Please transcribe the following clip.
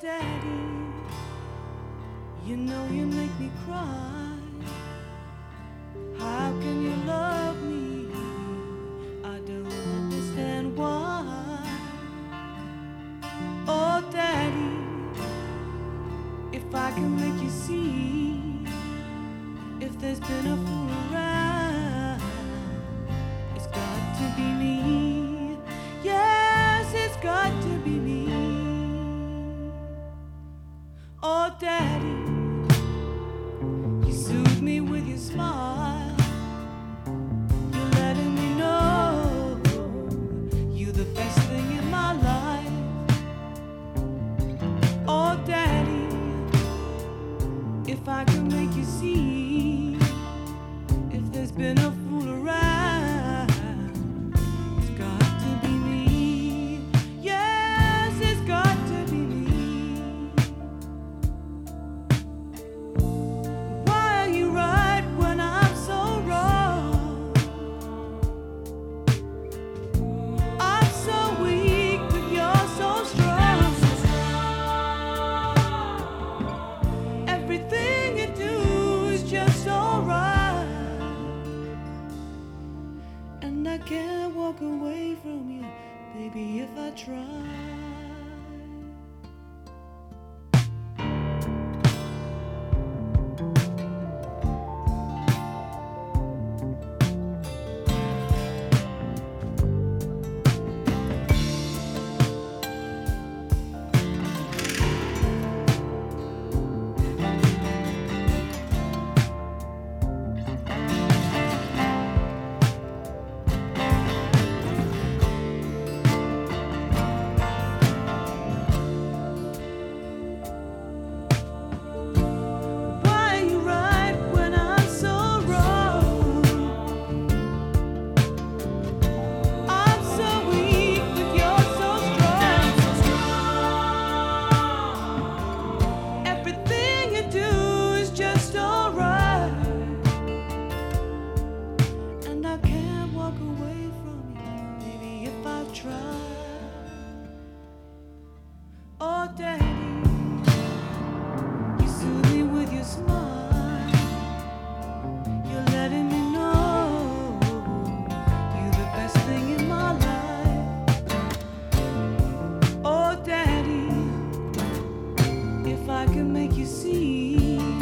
Daddy, you know you make me cry. How can you love me? I don't understand why. Oh, Daddy, if I can make you see, if there's been a fool around, it's got to be me. Yes, it's got to be me. Oh, Daddy, you soothe me with your smile. You're letting me know you're the best thing in my life. Oh, Daddy, if I can make you see, if there's been a fool around, it's got to be me. Yes, it's got to be me. Why are you right when I'm so wrong? I'm so weak, but you're so strong. Everything you do is just so right, and I can't walk away from you, baby, if I try. Why are you right when I'm so wrong? I'm so weak, but you're so strong. Everything you do is just alright, and I can't walk away from you, baby, if I try. Oh, Daddy, you soothe me with your smile. You're letting me know you're the best thing in my life. Oh, Daddy, if I can make you see,